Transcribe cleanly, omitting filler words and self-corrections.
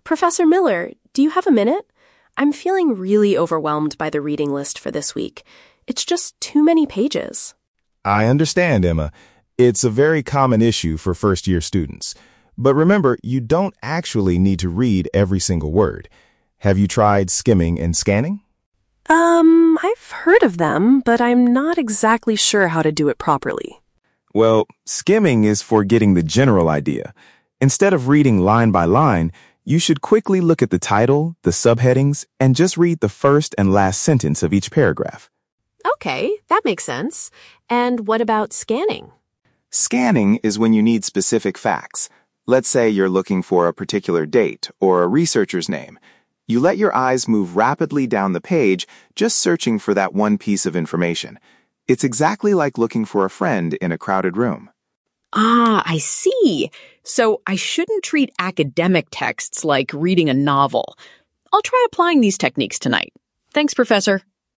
Professor Miller, do you have a minute? I'm feeling really overwhelmed by the reading list for this week. It's just too many pages. I understand, Emma. It's a very common issue for first-year students. But remember, you don't actually need to read every single word. Have you tried skimming and scanning? I've heard of them, but I'm not exactly sure how to do it properly. Well, skimming is for getting the general idea. Instead of reading line by line, you should quickly look at the title, the subheadings, and just read the first and last sentence of each paragraph. Okay, that makes sense. And what about scanning? Scanning is when you need specific facts. Let's say you're looking for a particular date or a researcher's name. You let your eyes move rapidly down the page, just searching for that one piece of information. It's exactly like looking for a friend in a crowded room. Ah, I see. So I shouldn't treat academic texts like reading a novel. I'll try applying these techniques tonight. Thanks, Professor.